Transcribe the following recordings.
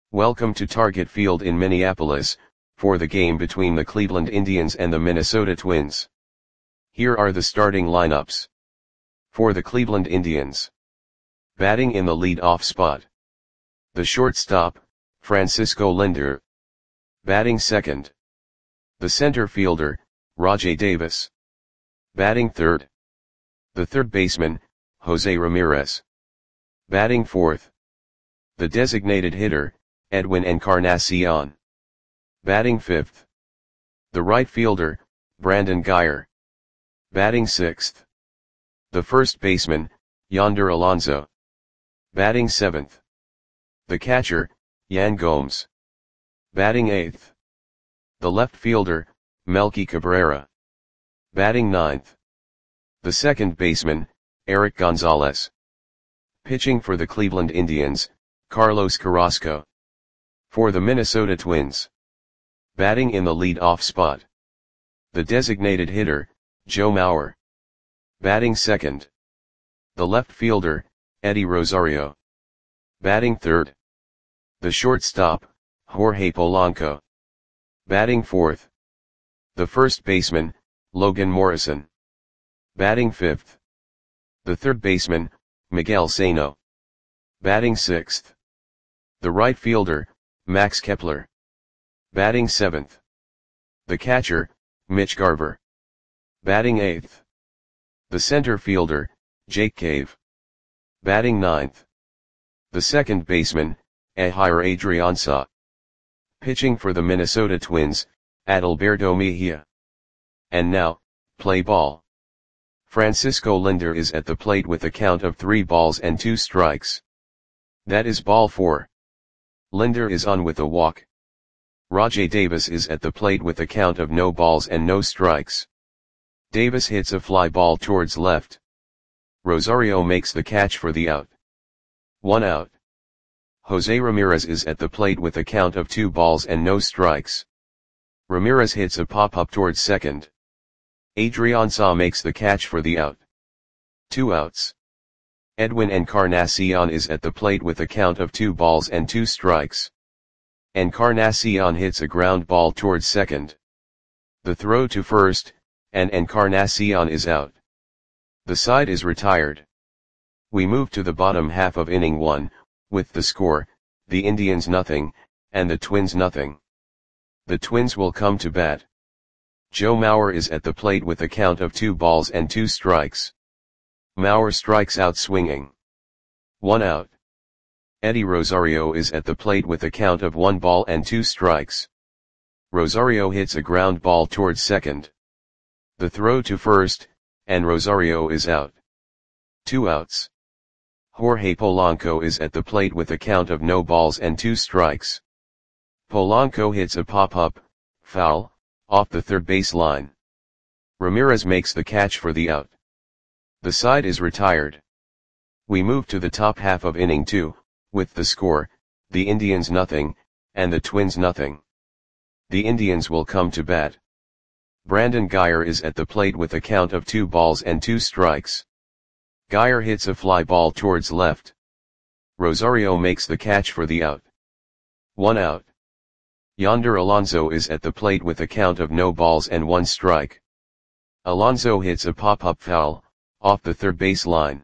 Welcome to Target Field in Minneapolis, for the game between the Cleveland Indians and the Minnesota Twins. Here are the starting lineups. For the Cleveland Indians. Batting in the lead-off spot. The shortstop, Francisco Lindor. Batting second. The center fielder, Rajai Davis. Batting third. The third baseman, Jose Ramirez. Batting fourth. The designated hitter, Edwin Encarnacion. Batting fifth. The right fielder, Brandon Guyer. Batting sixth. The first baseman, Yonder Alonso. Batting seventh. The catcher, Yan Gomes. Batting eighth. The left fielder, Melky Cabrera. Batting ninth. The second baseman, Eric Gonzalez. Pitching for the Cleveland Indians, Carlos Carrasco. For the Minnesota Twins. Batting in the lead-off spot. The designated hitter, Joe Mauer. Batting second. The left fielder, Eddie Rosario. Batting third. The shortstop, Jorge Polanco. Batting fourth. The first baseman, Logan Morrison. Batting fifth. The third baseman, Miguel Sano. Batting sixth. The right fielder, Max Kepler. Batting seventh. The catcher, Mitch Garver. Batting eighth. The center fielder, Jake Cave. Batting ninth. The second baseman, Ehire Adrianza. Pitching for the Minnesota Twins, Adalberto Mejia. And now, play ball. Francisco Lindor is at the plate with a count of 3 balls and 2 strikes. That is ball 4. Lindor is on with a walk. Rajai Davis is at the plate with a count of no balls and no strikes. Davis hits a fly ball towards left. Rosario makes the catch for the out. 1 out. Jose Ramirez is at the plate with a count of 2 balls and no strikes. Ramirez hits a pop-up towards second. Adrianza makes the catch for the out. 2 outs. Edwin Encarnacion is at the plate with a count of 2 balls and 2 strikes. Encarnacion hits a ground ball towards second. The throw to first, and Encarnacion is out. The side is retired. We move to the bottom half of inning 1, with the score, the Indians nothing, and the Twins nothing. The Twins will come to bat. Joe Mauer is at the plate with a count of 2 balls and 2 strikes. Mauer strikes out swinging. 1 out. Eddie Rosario is at the plate with a count of 1 ball and 2 strikes. Rosario hits a ground ball towards second. The throw to first, and Rosario is out. 2 outs. Jorge Polanco is at the plate with a count of no balls and 2 strikes. Polanco hits a pop-up, foul, off the third base line. Ramirez makes the catch for the out. The side is retired. We move to the top half of inning 2, with the score, the Indians nothing, and the Twins nothing. The Indians will come to bat. Brandon Guyer is at the plate with a count of 2 balls and 2 strikes. Guyer hits a fly ball towards left. Rosario makes the catch for the out. 1 out. Yonder Alonso is at the plate with a count of no balls and 1 strike. Alonso hits a pop-up foul, off the third base line.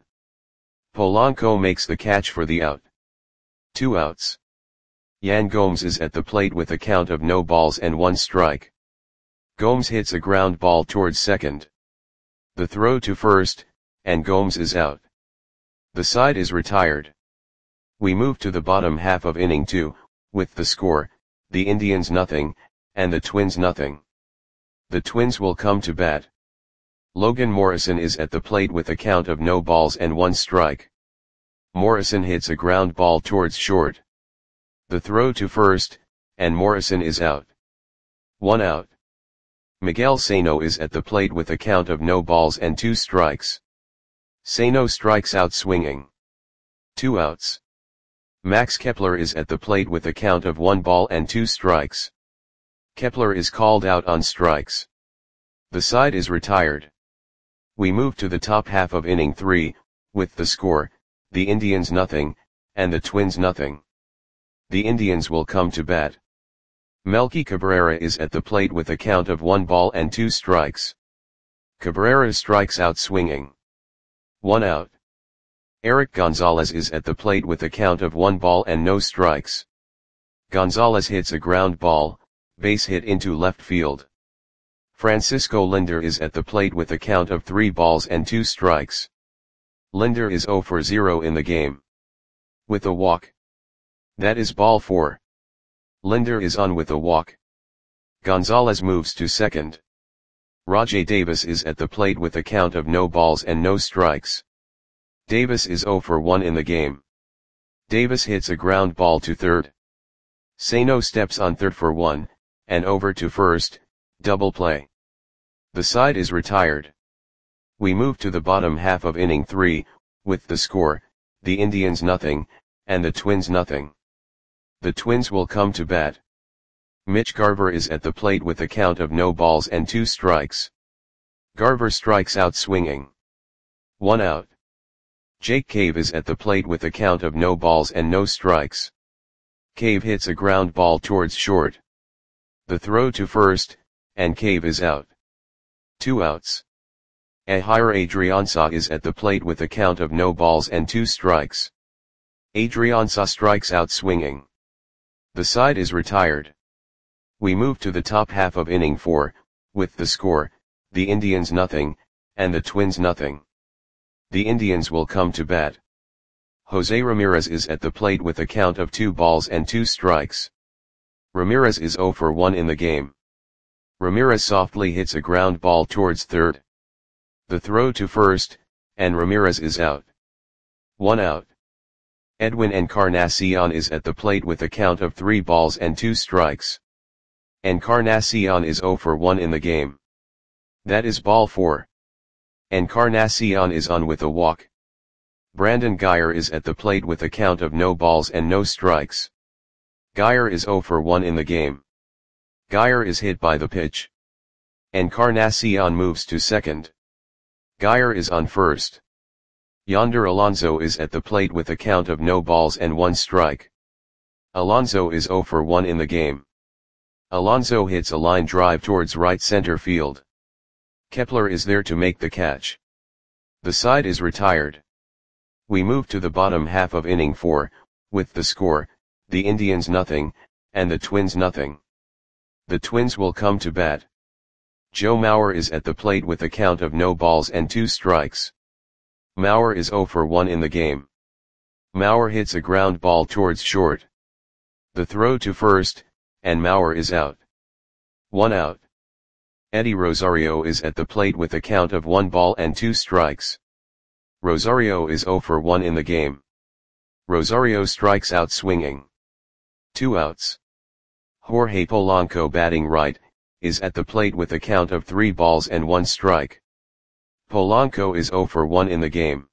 Polanco makes the catch for the out. 2 outs. Yan Gomes is at the plate with a count of no balls and 1 strike. Gomes hits a ground ball towards second. The throw to first, and Gomes is out. The side is retired. We move to the bottom half of inning 2, with the score, the Indians nothing, and the Twins nothing. The Twins will come to bat. Logan Morrison is at the plate with a count of no balls and 1 strike. Morrison hits a ground ball towards short. The throw to first, and Morrison is out. 1 out. Miguel Sano is at the plate with a count of no balls and 2 strikes. Sano strikes out swinging. 2 outs. Max Kepler is at the plate with a count of 1 ball and 2 strikes. Kepler is called out on strikes. The side is retired. We move to the top half of inning 3, with the score, the Indians nothing, and the Twins nothing. the Indians will come to bat. Melky Cabrera is at the plate with a count of 1 ball and 2 strikes. Cabrera strikes out swinging. 1 out. Eric Gonzalez is at the plate with a count of 1 ball and no strikes. Gonzalez hits a ground ball, base hit into left field. Francisco Linder is at the plate with a count of 3 balls and 2 strikes. Linder is 0 for 0 in the game. With a walk. That is ball 4. Linder is on with a walk. Gonzalez moves to second. Rajai Davis is at the plate with a count of no balls and no strikes. Davis is 0 for 1 in the game. Davis hits a ground ball to third. Sano steps on third for 1, and over to first, double play. The side is retired. We move to the bottom half of inning 3, with the score, the Indians nothing, and the Twins nothing. The Twins will come to bat. Mitch Garver is at the plate with a count of no balls and 2 strikes. Garver strikes out swinging. 1 out. Jake Cave is at the plate with a count of no balls and no strikes. Cave hits a ground ball towards short. The throw to first, and Cave is out. 2 outs. Ehire Adrianza is at the plate with a count of no balls and 2 strikes. Adrianza strikes out swinging. The side is retired. We move to the top half of inning 4, with the score, the Indians nothing, and the Twins nothing. The Indians will come to bat. Jose Ramirez is at the plate with a count of 2 balls and 2 strikes. Ramirez is 0 for 1 in the game. Ramirez softly hits a ground ball towards third. The throw to first, and Ramirez is out. 1 out. Edwin Encarnacion is at the plate with a count of 3 balls and 2 strikes. Encarnacion is 0 for 1 in the game. That is ball 4. Encarnacion is on with a walk. Brandon Guyer is at the plate with a count of no balls and no strikes. Guyer is 0 for 1 in the game. Guyer is hit by the pitch. Encarnacion moves to second. Guyer is on first. Yonder Alonso is at the plate with a count of no balls and 1 strike. Alonso is 0 for 1 in the game. Alonso hits a line drive towards right center field. Kepler is there to make the catch. The side is retired. We move to the bottom half of inning 4, with the score, the Indians nothing, and the Twins nothing. The Twins will come to bat. Joe Mauer is at the plate with a count of no balls and 2 strikes. Mauer is 0 for 1 in the game. Mauer hits a ground ball towards short. The throw to first, and Mauer is out. 1 out. Eddie Rosario is at the plate with a count of 1 ball and 2 strikes. Rosario is 0 for 1 in the game. Rosario strikes out swinging. 2 outs. Jorge Polanco batting right, is at the plate with a count of 3 balls and 1 strike. Polanco is 0 for 1 in the game.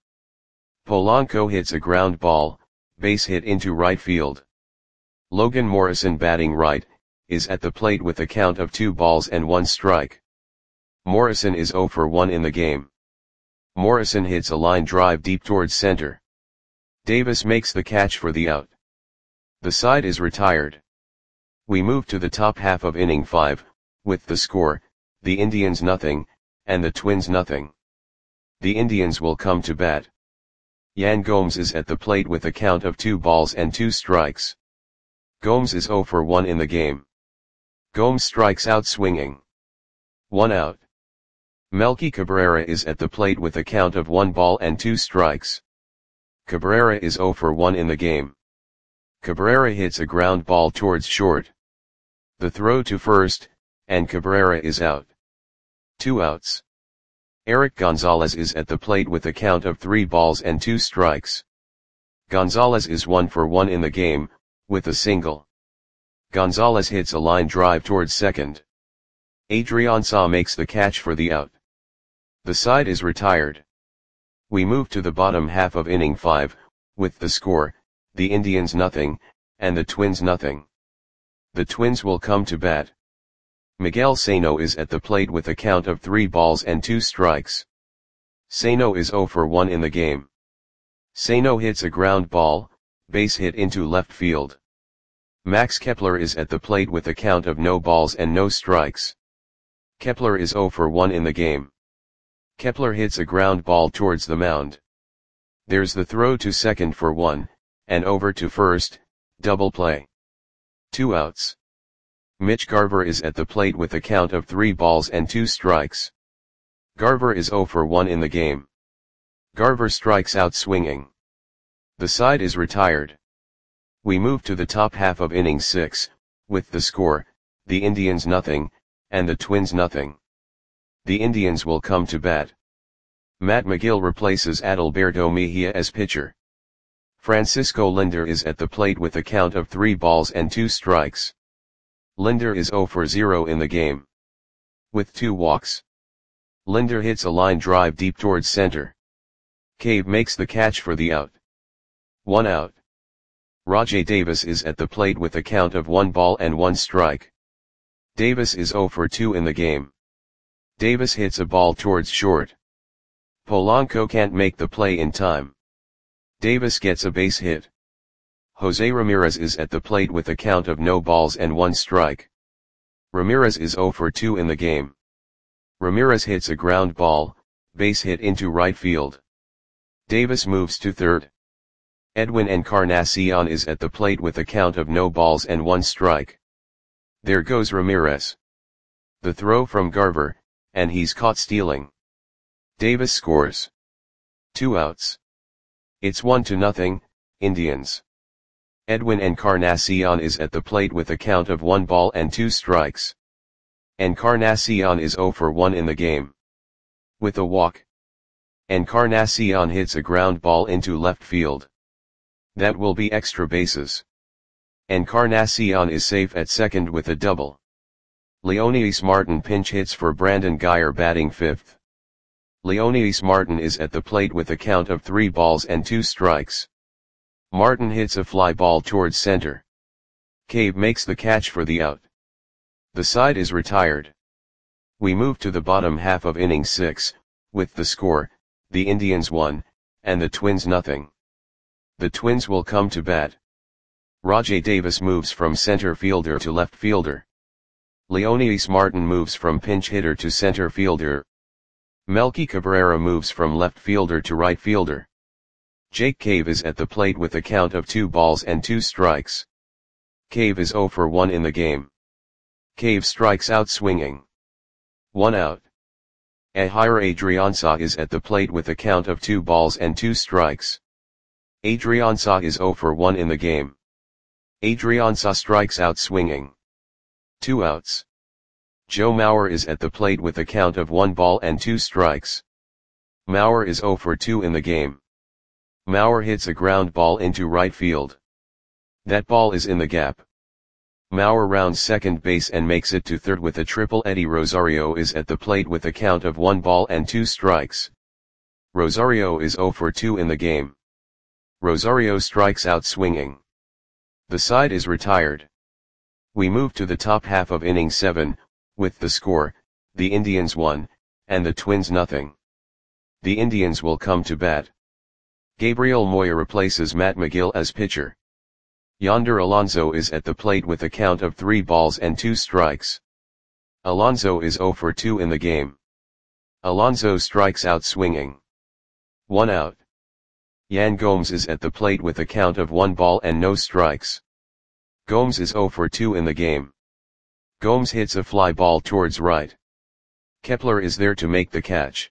Polanco hits a ground ball, base hit into right field. Logan Morrison batting right, is at the plate with a count of 2 balls and 1 strike. Morrison is 0 for 1 in the game. Morrison hits a line drive deep towards center. Davis makes the catch for the out. The side is retired. We move to the top half of inning 5, with the score, the Indians nothing, and the Twins nothing. The Indians will come to bat. Yan Gomes is at the plate with a count of 2 balls and 2 strikes. Gomes is 0 for 1 in the game. Gomes strikes out swinging. 1 out. Melky Cabrera is at the plate with a count of 1 ball and 2 strikes. Cabrera is 0 for 1 in the game. Cabrera hits a ground ball towards short. The throw to first, and Cabrera is out. 2 outs. Eric Gonzalez is at the plate with a count of 3 balls and 2 strikes. Gonzalez is 1 for 1 in the game, with a single. Gonzalez hits a line drive towards second. Adrianza makes the catch for the out. The side is retired. We move to the bottom half of inning 5, with the score, the Indians nothing, and the Twins nothing. The Twins will come to bat. Miguel Sano is at the plate with a count of 3 balls and 2 strikes. Sano is 0 for 1 in the game. Sano hits a ground ball, base hit into left field. Max Kepler is at the plate with a count of no balls and no strikes. Kepler is 0 for 1 in the game. Kepler hits a ground ball towards the mound. There's the throw to second for 1, and over to first, double play. 2 outs. Mitch Garver is at the plate with a count of 3 balls and 2 strikes. Garver is 0 for 1 in the game. Garver strikes out swinging. The side is retired. We move to the top half of inning 6, with the score, the Indians nothing, and the Twins nothing. The Indians will come to bat. Matt Magill replaces Adalberto Mejia as pitcher. Francisco Lindor is at the plate with a count of 3 balls and 2 strikes. Lindor is 0 for 0 in the game. With 2 walks. Lindor hits a line drive deep towards center. Cave makes the catch for the out. 1 out. Rajai Davis is at the plate with a count of 1 ball and 1 strike. Davis is 0 for 2 in the game. Davis hits a ball towards short. Polanco can't make the play in time. Davis gets a base hit. Jose Ramirez is at the plate with a count of no balls and 1 strike. Ramirez is 0 for 2 in the game. Ramirez hits a ground ball, base hit into right field. Davis moves to third. Edwin Encarnacion is at the plate with a count of no balls and 1 strike. There goes Ramirez. The throw from Garver, and he's caught stealing. Davis scores. 2 outs. It's 1-0, Indians. Edwin Encarnacion is at the plate with a count of 1 ball and 2 strikes. Encarnacion is 0 for 1 in the game. With a walk. Encarnacion hits a ground ball into left field. That will be extra bases. Encarnacion is safe at second with a double. Leonidas Martin pinch hits for Brandon Guyer batting 5th. Leonidas Martin is at the plate with a count of 3 balls and 2 strikes. Martin hits a fly ball towards center. Cave makes the catch for the out. The side is retired. We move to the bottom half of inning 6, with the score, the Indians 1, and the Twins nothing. The Twins will come to bat. Rajai Davis moves from center fielder to left fielder. Leonidas Martin moves from pinch hitter to center fielder. Melky Cabrera moves from left fielder to right fielder. Jake Cave is at the plate with a count of 2 balls and 2 strikes. Cave is 0 for 1 in the game. Cave strikes out swinging. 1 out. Ehire Adrianza is at the plate with a count of 2 balls and 2 strikes. Adrianza is 0 for 1 in the game. Adrianza strikes out swinging. 2 outs. Joe Mauer is at the plate with a count of 1 ball and 2 strikes. Mauer is 0 for 2 in the game. Mauer hits a ground ball into right field. That ball is in the gap. Mauer rounds second base and makes it to third with a triple. Eddie Rosario is at the plate with a count of 1 ball and 2 strikes. Rosario is 0 for 2 in the game. Rosario strikes out swinging. The side is retired. We move to the top half of inning 7, with the score, the Indians 1, and the Twins nothing. The Indians will come to bat. Gabriel Moya replaces Matt Magill as pitcher. Yonder Alonso is at the plate with a count of 3 balls and 2 strikes. Alonso is 0 for 2 in the game. Alonso strikes out swinging. 1 out. Yan Gomes is at the plate with a count of 1 ball and no strikes. Gomes is 0 for 2 in the game. Gomes hits a fly ball towards right. Kepler is there to make the catch.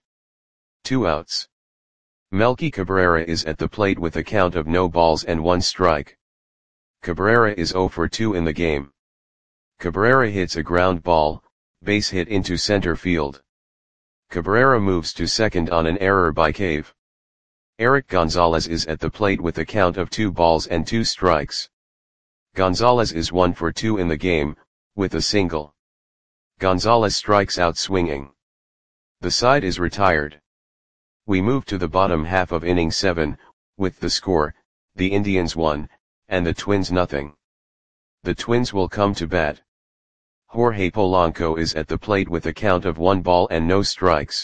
2 outs. Melky Cabrera is at the plate with a count of no balls and 1 strike. Cabrera is 0 for 2 in the game. Cabrera hits a ground ball, base hit into center field. Cabrera moves to second on an error by Cave. Eric Gonzalez is at the plate with a count of 2 balls and 2 strikes. Gonzalez is 1 for 2 in the game, with a single. Gonzalez strikes out swinging. The side is retired. We move to the bottom half of inning 7, with the score, the Indians 1, and the Twins nothing. The Twins will come to bat. Jorge Polanco is at the plate with a count of 1 ball and no strikes.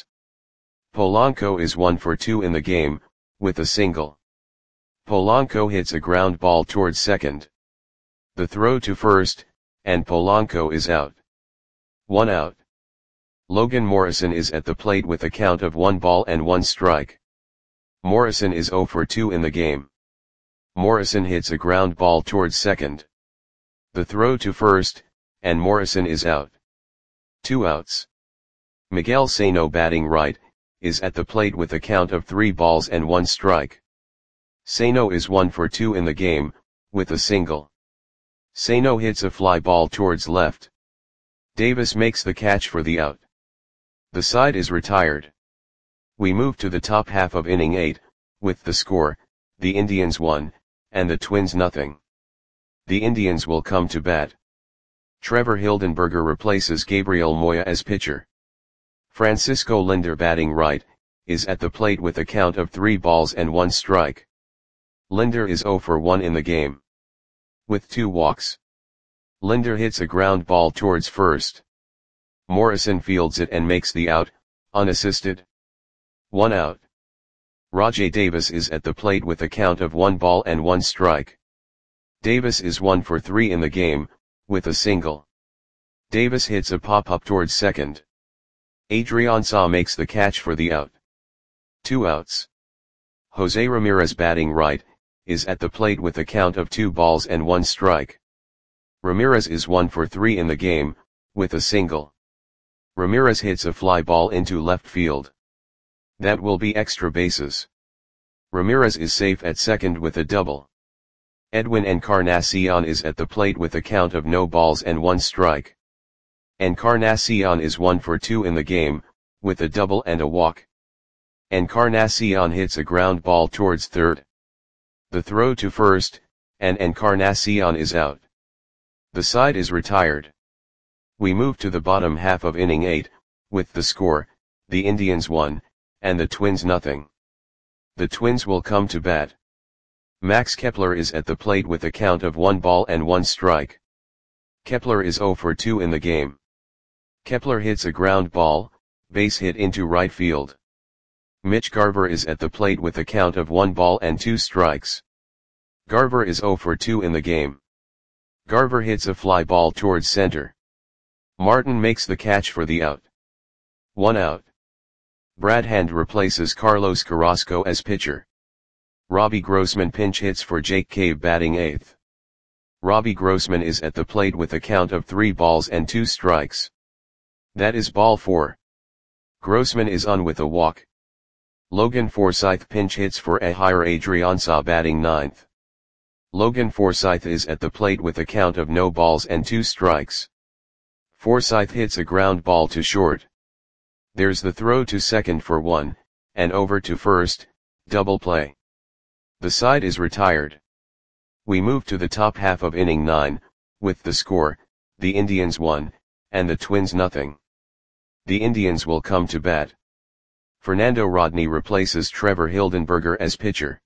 Polanco is 1 for 2 in the game, with a single. Polanco hits a ground ball towards second. The throw to first, and Polanco is out. 1 out. Logan Morrison is at the plate with a count of 1 ball and 1 strike. Morrison is 0 for 2 in the game. Morrison hits a ground ball towards second. The throw to first, and Morrison is out. 2 outs. Miguel Sano batting right, is at the plate with a count of 3 balls and 1 strike. Sano is 1 for 2 in the game, with a single. Sano hits a fly ball towards left. Davis makes the catch for the out. The side is retired. We move to the top half of inning 8, with the score, the Indians 1, and the Twins nothing. The Indians will come to bat. Trevor Hildenberger replaces Gabriel Moya as pitcher. Francisco Lindor batting right, is at the plate with a count of 3 balls and 1 strike. Lindor is 0 for 1 in the game. With 2 walks. Lindor hits a ground ball towards first. Morrison fields it and makes the out, unassisted. 1 out. Rajai Davis is at the plate with a count of 1 ball and 1 strike. Davis is 1 for 3 in the game, with a single. Davis hits a pop-up towards second. Adrian Saw makes the catch for the out. 2 outs. Jose Ramirez batting right, is at the plate with a count of 2 balls and 1 strike. Ramirez is 1 for 3 in the game, with a single. Ramirez hits a fly ball into left field. That will be extra bases. Ramirez is safe at second with a double. Edwin Encarnacion is at the plate with a count of no balls and 1 strike. Encarnacion is 1 for 2 in the game, with a double and a walk. Encarnacion hits a ground ball towards third. The throw to first, and Encarnacion is out. The side is retired. We move to the bottom half of inning 8, with the score, the Indians 1, and the Twins nothing. The Twins will come to bat. Max Kepler is at the plate with a count of 1 ball and 1 strike. Kepler is 0 for 2 in the game. Kepler hits a ground ball, base hit into right field. Mitch Garver is at the plate with a count of 1 ball and 2 strikes. Garver is 0 for 2 in the game. Garver hits a fly ball towards center. Martin makes the catch for the out. 1 out. Brad Hand replaces Carlos Carrasco as pitcher. Robbie Grossman pinch hits for Jake Cave batting 8th. Robbie Grossman is at the plate with a count of 3 balls and 2 strikes. That is ball 4. Grossman is on with a walk. Logan Forsythe pinch hits for Ehire Adrianza batting 9th. Logan Forsythe is at the plate with a count of no balls and 2 strikes. Forsythe hits a ground ball to short. There's the throw to second for 1, and over to first, double play. The side is retired. We move to the top half of inning 9, with the score, the Indians 1, and the Twins nothing. The Indians will come to bat. Fernando Rodney replaces Trevor Hildenberger as pitcher.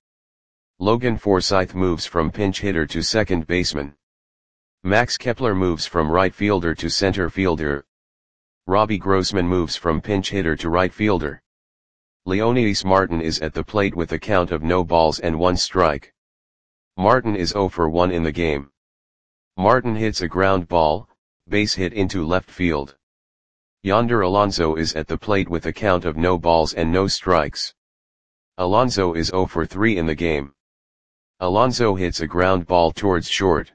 Logan Forsythe moves from pinch hitter to second baseman. Max Kepler moves from right fielder to center fielder. Robbie Grossman moves from pinch hitter to right fielder. Leonidas Martin is at the plate with a count of no balls and 1 strike. Martin is 0 for 1 in the game. Martin hits a ground ball, base hit into left field. Yonder Alonso is at the plate with a count of no balls and no strikes. Alonso is 0 for 3 in the game. Alonso hits a ground ball towards short.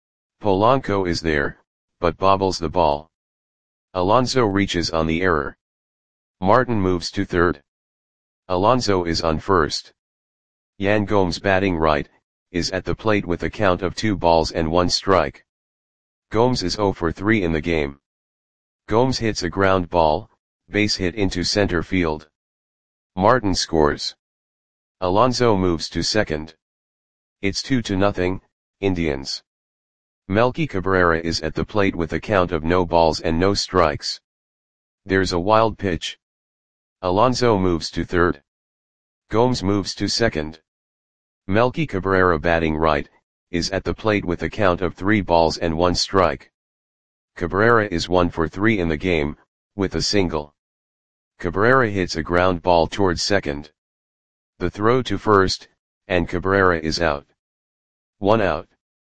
Polanco is there, but bobbles the ball. Alonso reaches on the error. Martin moves to third. Alonso is on first. Yan Gomes batting right, is at the plate with a count of 2 balls and 1 strike. Gomes is 0 for 3 in the game. Gomes hits a ground ball, base hit into center field. Martin scores. Alonso moves to second. It's 2-0, Indians. Melky Cabrera is at the plate with a count of no balls and no strikes. There's a wild pitch. Alonso moves to third. Gomes moves to second. Melky Cabrera batting right, is at the plate with a count of 3 balls and 1 strike. Cabrera is 1 for 3 in the game, with a single. Cabrera hits a ground ball towards second. The throw to first, and Cabrera is out. 1 out.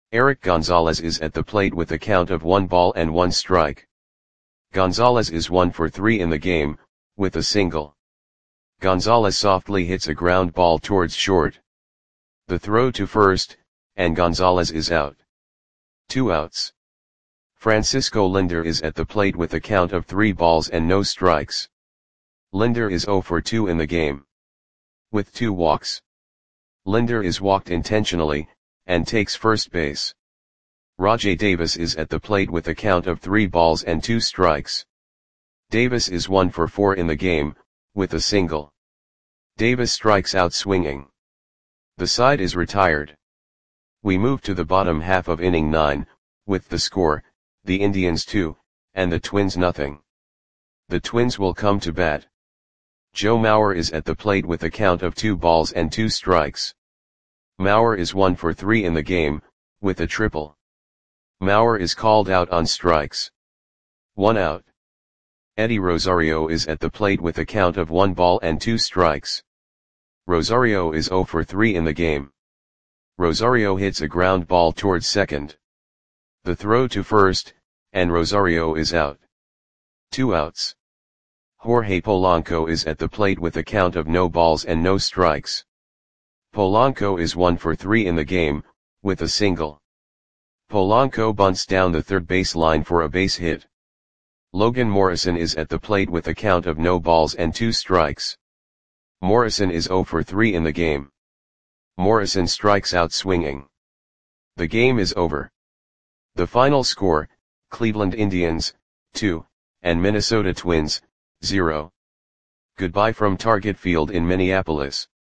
Eric Gonzalez is at the plate with a count of 1 ball and 1 strike. Gonzalez is 1 for 3 in the game, with a single. Gonzalez softly hits a ground ball towards short. The throw to first, and Gonzalez is out. 2 outs. Francisco Lindor is at the plate with a count of 3 balls and no strikes. Lindor is 0 for 2 in the game. With 2 walks. Lindor is walked intentionally, and takes first base. Rajai Davis is at the plate with a count of 3 balls and 2 strikes. Davis is 1 for 4 in the game, with a single. Davis strikes out swinging. The side is retired. We move to the bottom half of inning 9, with the score, the Indians 2, and the Twins nothing. The Twins will come to bat. Joe Mauer is at the plate with a count of 2 balls and 2 strikes. Mauer is 1 for 3 in the game, with a triple. Mauer is called out on strikes. 1 out. Eddie Rosario is at the plate with a count of 1 ball and 2 strikes. Rosario is 0 for 3 in the game. Rosario hits a ground ball towards second. The throw to first, and Rosario is out. 2 outs. Jorge Polanco is at the plate with a count of no balls and no strikes. Polanco is 1 for 3 in the game, with a single. Polanco bunts down the third base line for a base hit. Logan Morrison is at the plate with a count of no balls and 2 strikes. Morrison is 0 for 3 in the game. Morrison strikes out swinging. The game is over. The final score, Cleveland Indians, 2, and Minnesota Twins, 0. Goodbye from Target Field in Minneapolis.